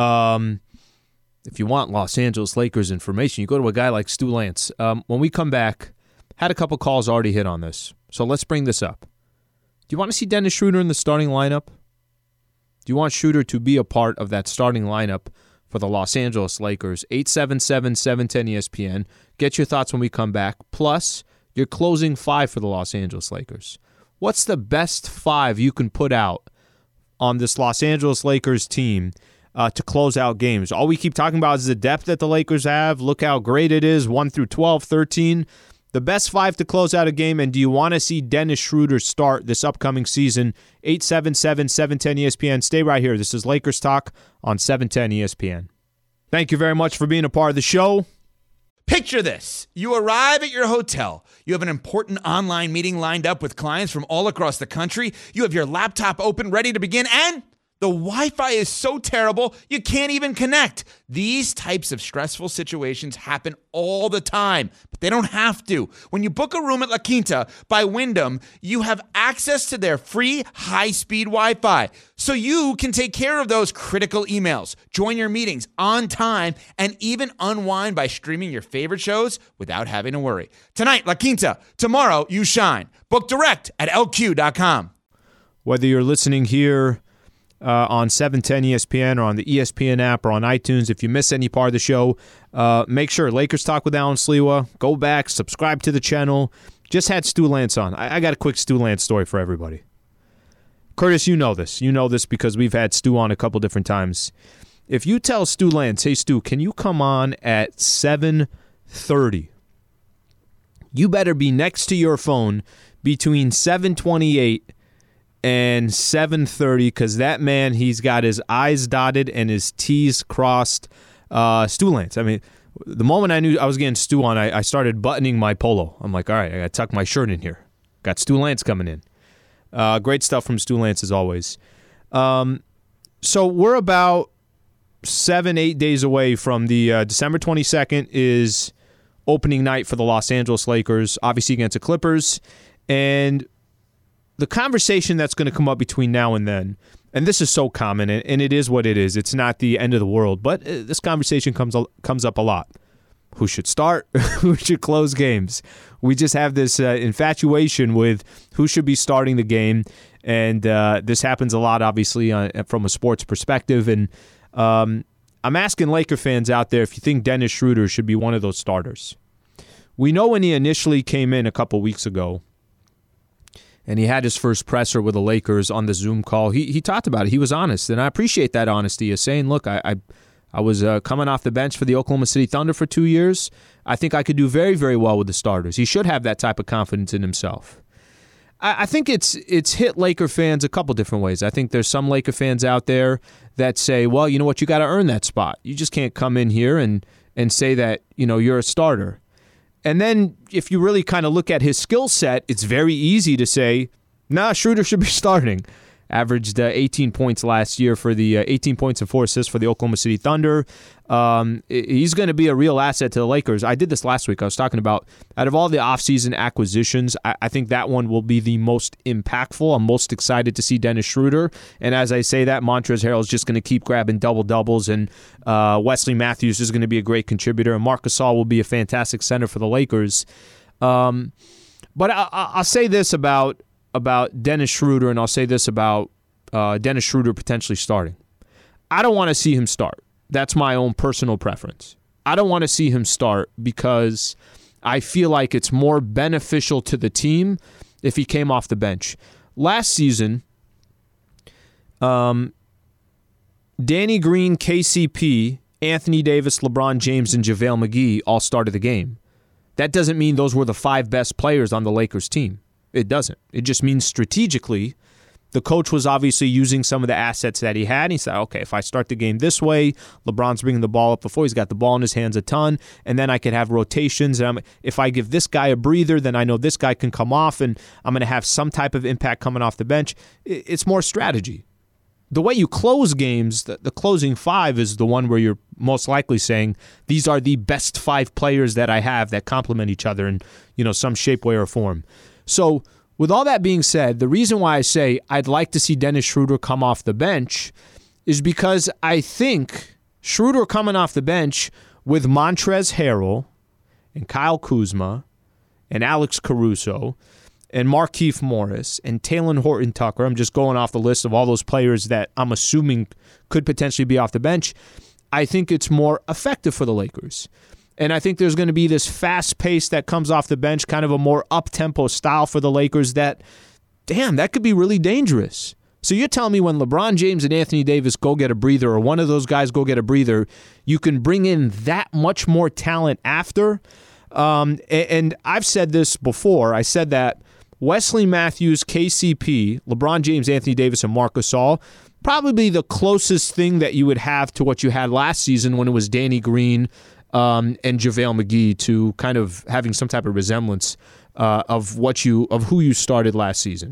Um, if you want Los Angeles Lakers information, you go to a guy like Stu Lantz. Um, when we come back, had a couple calls already hit on this, so let's bring this up. Do you want to see Dennis Schroeder in the starting lineup? Do you want Schroeder to be a part of that starting lineup for the Los Angeles Lakers? eight seven seven, seven one zero, E S P N. Get your thoughts when we come back. Plus, your closing five for the Los Angeles Lakers. What's the best five you can put out on this Los Angeles Lakers team uh, to close out games? All we keep talking about is the depth that the Lakers have. Look how great it is, one through twelve, thirteen. The best five to close out a game, and do you want to see Dennis Schroeder start this upcoming season? eight seven seven, seven one zero, E S P N. Stay right here. This is Lakers Talk on seven ten E S P N. Thank you very much for being a part of the show. Picture this. You arrive at your hotel. You have an important online meeting lined up with clients from all across the country. You have your laptop open, ready to begin, and the Wi-Fi is so terrible, you can't even connect. These types of stressful situations happen all the time, but they don't have to. When you book a room at La Quinta by Wyndham, you have access to their free high-speed Wi-Fi, so you can take care of those critical emails, join your meetings on time, and even unwind by streaming your favorite shows without having to worry. Tonight, La Quinta. Tomorrow, you shine. Book direct at L Q dot com. Whether you're listening here Uh, on seven ten E S P N or on the E S P N app or on iTunes. If you miss any part of the show, uh, make sure Lakers Talk with Alan Sliwa. Go back, subscribe to the channel. Just had Stu Lantz on. I, I got a quick Stu Lantz story for everybody. Curtis, you know this. You know this because we've had Stu on a couple different times. If you tell Stu Lantz, hey, Stu, can you come on at seven thirty? You better be next to your phone between seven twenty-eight and seven thirty because that man, he's got his I's dotted and his T's crossed. Uh, Stu Lantz, I mean, the moment I knew I was getting Stu on, I, I started buttoning my polo. I'm like, all right, I got to tuck my shirt in here. Got Stu Lantz coming in. Uh, great stuff from Stu Lantz as always. Um, so we're about seven, eight days away from the uh, December twenty-second is opening night for the Los Angeles Lakers, obviously against the Clippers. And the conversation that's going to come up between now and then, and this is so common, and, and it is what it is. It's not the end of the world, but uh, this conversation comes comes up a lot. Who should start? Who should close games? We just have this uh, infatuation with who should be starting the game, and uh, this happens a lot, obviously, uh, from a sports perspective. And um, I'm asking Laker fans out there if you think Dennis Schroeder should be one of those starters. We know when he initially came in a couple weeks ago, and he had his first presser with the Lakers on the Zoom call, he he talked about it. He was honest, and I appreciate that honesty of saying, look, I I, I was uh, coming off the bench for the Oklahoma City Thunder for two years. I think I could do very, very well with the starters. He should have that type of confidence in himself. I, I think it's it's hit Laker fans a couple different ways. I think there's some Laker fans out there that say, well, you know what, you got to earn that spot. You just can't come in here and, and say that, you know, you're a starter. And then if you really kind of look at his skill set, it's very easy to say, nah, Schroeder should be starting. Averaged uh, eighteen points last year for the uh, eighteen points and four assists for the Oklahoma City Thunder. Um, he's going to be a real asset to the Lakers. I did this last week. I was talking about out of all the offseason acquisitions, I, I think that one will be the most impactful. I'm most excited to see Dennis Schroeder. And as I say that, Montrezl Harrell is just going to keep grabbing double-doubles, and uh, Wesley Matthews is going to be a great contributor, and Marc Gasol will be a fantastic center for the Lakers. Um, but I, I'll say this about about Dennis Schroeder, and I'll say this about uh, Dennis Schroeder potentially starting. I don't want to see him start. That's my own personal preference. I don't want to see him start because I feel like it's more beneficial to the team if he came off the bench. Last season, um, Danny Green, K C P, Anthony Davis, LeBron James, and JaVale McGee all started the game. That doesn't mean those were the five best players on the Lakers team. It doesn't. It just means strategically, the coach was obviously using some of the assets that he had. And he said, okay, if I start the game this way, LeBron's bringing the ball up before. He's got the ball in his hands a ton. And then I could have rotations. And I'm, if I give this guy a breather, then I know this guy can come off, and I'm going to have some type of impact coming off the bench. It's more strategy. The way you close games, the, the closing five is the one where you're most likely saying, these are the best five players that I have that complement each other in, you know, some shape, way, or form. So with all that being said, the reason why I say I'd like to see Dennis Schroeder come off the bench is because I think Schroeder coming off the bench with Montrezl Harrell and Kyle Kuzma and Alex Caruso and Markieff Morris and Talen Horton-Tucker, I'm just going off the list of all those players that I'm assuming could potentially be off the bench, I think it's more effective for the Lakers. And I think there's going to be this fast pace that comes off the bench, kind of a more up-tempo style for the Lakers that, damn, that could be really dangerous. So you're telling me when LeBron James and Anthony Davis go get a breather, or one of those guys go get a breather, you can bring in that much more talent after? Um, and I've said this before. I said that Wesley Matthews, K C P, LeBron James, Anthony Davis, and Marc Gasol, probably the closest thing that you would have to what you had last season when it was Danny Green, Um, and JaVale McGee, to kind of having some type of resemblance uh, of what you of who you started last season.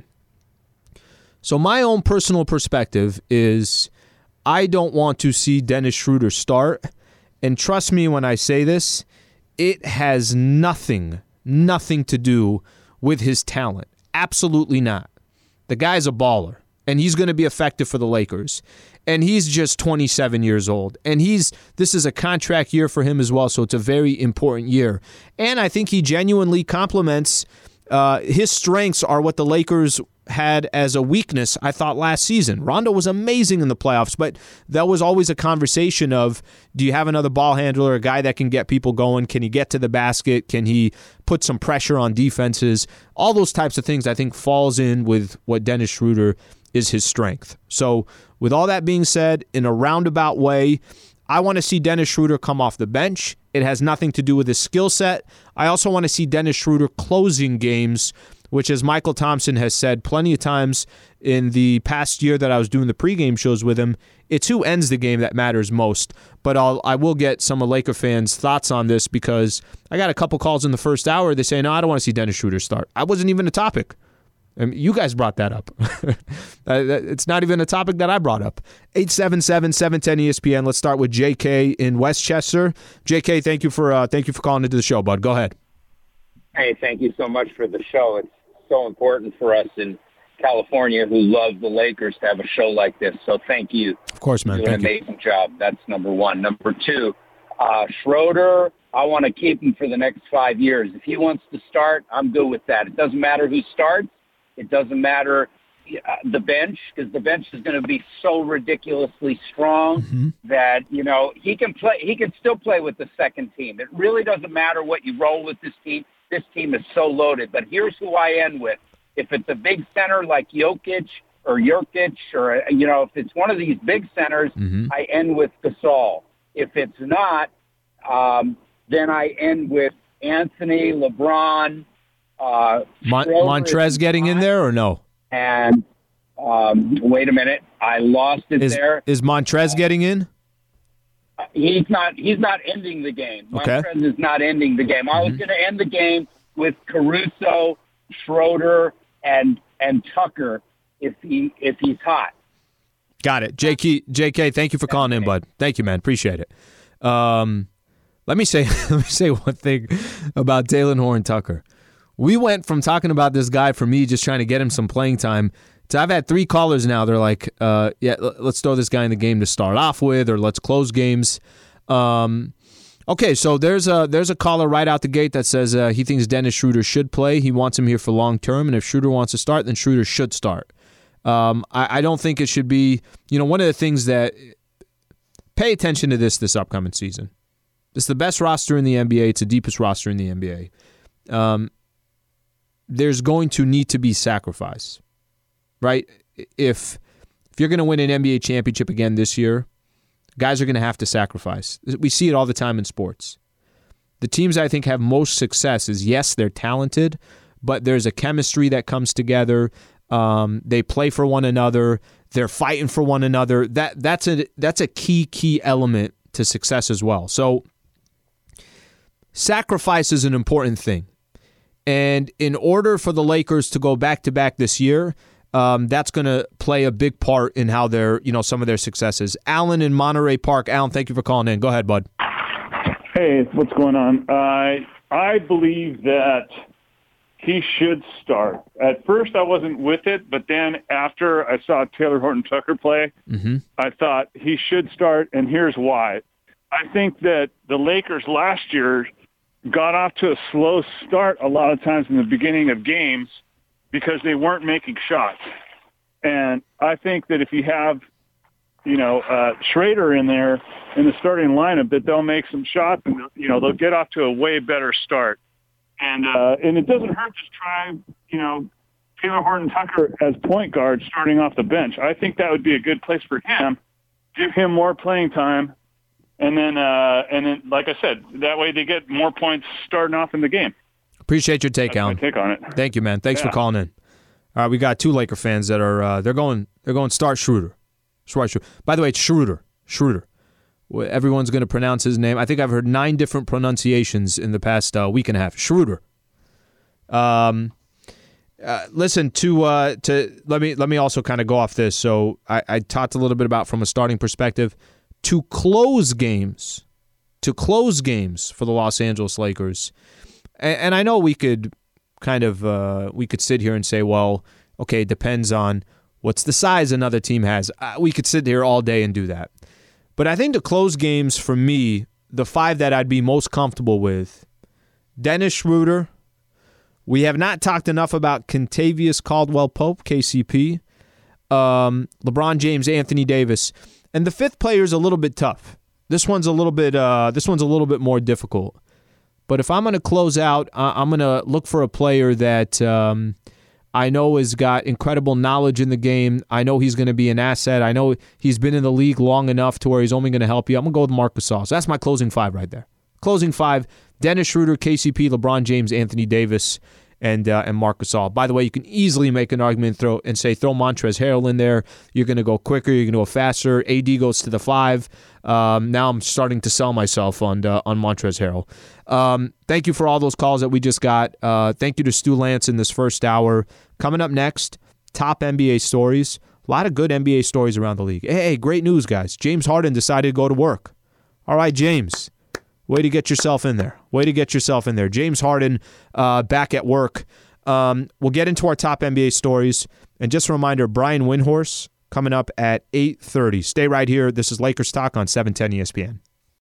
So my own personal perspective is I don't want to see Dennis Schroeder start. And trust me when I say this, it has nothing, nothing to do with his talent. Absolutely not. The guy's a baller, and he's going to be effective for the Lakers. And he's just twenty-seven years old. And he's this is a contract year for him as well, so it's a very important year. And I think he genuinely complements uh, his strengths are what the Lakers had as a weakness, I thought, last season. Rondo was amazing in the playoffs, but that was always a conversation of, do you have another ball handler, a guy that can get people going? Can he get to the basket? Can he put some pressure on defenses? All those types of things I think falls in with what Dennis Schroeder is his strength. So with all that being said, in a roundabout way, I want to see Dennis Schroeder come off the bench. It has nothing to do with his skill set. I also want to see Dennis Schroeder closing games, which, as Michael Thompson has said plenty of times in the past year that I was doing the pregame shows with him, it's who ends the game that matters most. But I'll, I will get some of Laker fans' thoughts on this because I got a couple calls in the first hour. They say, no, I don't want to see Dennis Schroeder start. I wasn't even a topic. I mean, you guys brought that up. It's not even a topic that I brought up. eight seven seven, seven one zero, E S P N. Let's start with J K in Westchester. J K, thank you for uh, thank you for calling into the show, bud. Go ahead. Hey, thank you so much for the show. It's so important for us in California who love the Lakers to have a show like this. So thank you. Of course, man. You do an thank amazing you. job. That's number one. Number two, uh, Schroeder, I want to keep him for the next five years. If he wants to start, I'm good with that. It doesn't matter who starts. It doesn't matter uh, the bench, because the bench is going to be so ridiculously strong mm-hmm. that, you know, he can play. He can still play with the second team. It really doesn't matter what you roll with this team. This team is so loaded. But here's who I end with. If it's a big center like Jokic or Jokic or, you know, if it's one of these big centers, mm-hmm. I end with Gasol. If it's not, um, then I end with Anthony, LeBron, Uh, Mon- Montrez getting in there or no? And um, wait a minute, I lost it is, there. Is Montrez uh, getting in? He's not. He's not ending the game. Okay. Montrez is not ending the game. I was mm-hmm. going to end the game with Caruso, Schroeder, and and Tucker if he if he's hot. Got it, J K. J K, thank you for calling in, bud. Thank you, man. Appreciate it. Um, let me say let me say one thing about Talen Horton-Tucker. We went from talking about this guy for me just trying to get him some playing time to I've had three callers now. They're like, uh, yeah, let's throw this guy in the game to start off with, or let's close games. Um, okay, so there's a there's a caller right out the gate that says uh, he thinks Dennis Schroeder should play. He wants him here for long term, and if Schroeder wants to start, then Schroeder should start. Um, I, I don't think it should be, you know, one of the things that pay attention to this this upcoming season. It's the best roster in the N B A. It's the deepest roster in the N B A. Um, there's going to need to be sacrifice, right? If if you're going to win an N B A championship again this year, guys are going to have to sacrifice. We see it all the time in sports. The teams I think have most success is, yes, they're talented, but there's a chemistry that comes together. Um, they play for one another. They're fighting for one another. That that's a that's a key key element to success as well. So sacrifice is an important thing. And in order for the Lakers to go back-to-back this year, um, that's going to play a big part in how their, you know, some of their successes. Alan in Monterey Park. Alan, thank you for calling in. Go ahead, bud. Hey, what's going on? Uh, I believe that he should start. At first, I wasn't with it, but then after I saw Taylor Horton-Tucker play, mm-hmm. I thought he should start, and here's why. I think that the Lakers last year got off to a slow start a lot of times in the beginning of games because they weren't making shots. And I think that if you have, you know, uh, Schroeder in there in the starting lineup, that they'll make some shots and, you know, they'll get off to a way better start. And uh, and it doesn't hurt to try, you know, Taylor Horton-Tucker as point guard starting off the bench. I think that would be a good place for him. Give him more playing time. And then, uh, and then, like I said, that way they get more points starting off in the game. Appreciate your take, That's Alan. my take on it. Thank you, man. Thanks yeah. for calling in. All right, we got two Laker fans that are uh, they're going they're going start Schroeder. Schroeder. By the way, it's Schroeder. Schroeder. Everyone's going to pronounce his name. I think I've heard nine different pronunciations in the past uh, week and a half. Schroeder. Um, uh, listen to uh, to let me let me also kind of go off this. So I, I talked a little bit about from a starting perspective. To close games, to close games for the Los Angeles Lakers, and, and I know we could kind of uh, we could sit here and say, well, okay, it depends on what's the size another team has. Uh, we could sit here all day and do that, but I think to close games for me, the five that I'd be most comfortable with: Dennis Schroeder. We have not talked enough about Kentavious Caldwell-Pope, K C P, um, LeBron James, Anthony Davis. And the fifth player is a little bit tough. This one's a little bit. Uh, this one's a little bit more difficult. But if I'm going to close out, uh, I'm going to look for a player that um, I know has got incredible knowledge in the game. I know he's going to be an asset. I know he's been in the league long enough to where he's only going to help you. I'm going to go with Marc Gasol. So that's my closing five right there. Closing five, Dennis Schroeder, K C P, LeBron James, Anthony Davis, and uh, and Marc Gasol. By the way, you can easily make an argument throw and say throw Montrezl Harrell in there. You're going to go quicker. You're going to go faster. A D goes to the five. Um, now I'm starting to sell myself on uh, on Montrezl Harrell. Um, thank you for all those calls that we just got. Uh, thank you to Stu Lance in this first hour. Coming up next, top N B A stories. A lot of good N B A stories around the league. Hey, great news, guys. James Harden decided to go to work. All right, James. Way to get yourself in there. Way to get yourself in there. James Harden uh, back at work. Um, we'll get into our top N B A stories. And just a reminder, Brian Windhorst coming up at eight thirty. Stay right here. This is Lakers Talk on seven ten E S P N.